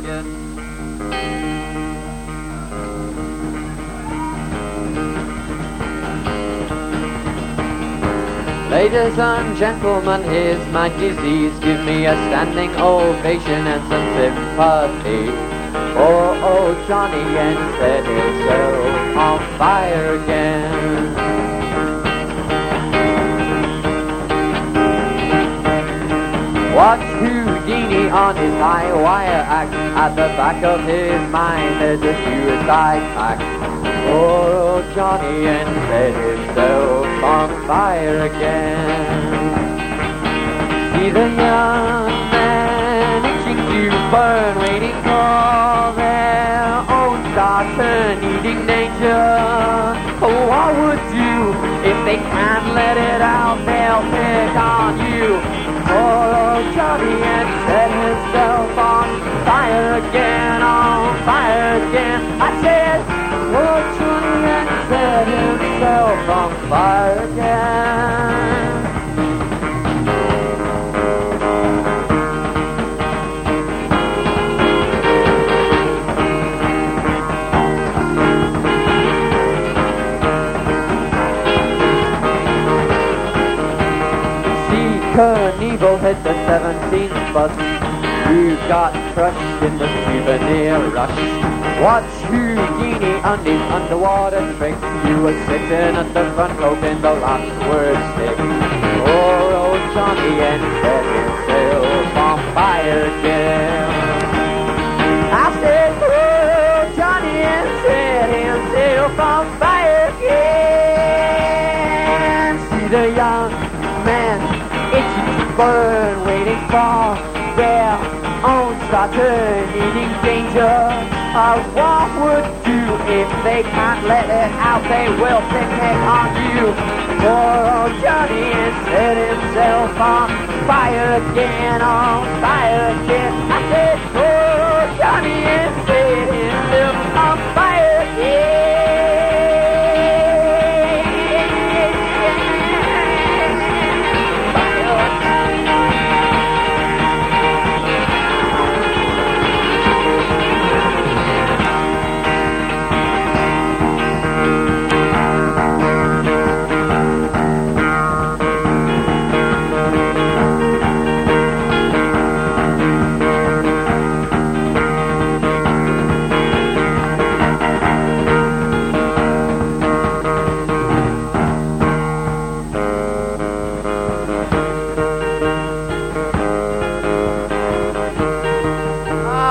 again. Ladies and gentlemen, here's my disease. Give me a standing ovation and some sympathy. Oh, Johnny Yen set himself on fire again. Watch Houdini on his high wire act. At the back of his mind there's a suicide pact. Oh, Johnny Yen set himself on fire again. See the young man itching to burn, waiting for their own star turn, needing danger. Oh, what would you if they can't let it out? They'll pick on you. Oh, Johnny Yen set himself on fire again, on fire again. I said, oh, Johnny Yen set himself on fire again. Knievel hit the 17th bus. You got crushed in the souvenir rush. Watch Houdini on his underwater tricks. You were sitting at the front hoping the last word stick. Oh, Johnny Yen set himself on fire again. I said, oh, Johnny Yen set himself on fire again. See the young man burn, waiting for their own starter, needing danger. What would do if they can't let it out? They will picnic on you. Oh, Johnny Yen set himself on fire again, on fire again. I said, oh, Johnny Yen set himself on fire again.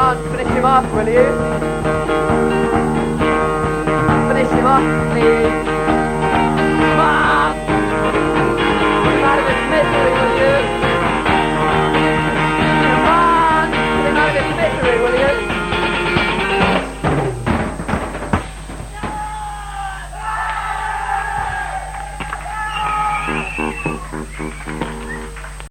Will you? Finish him off, please.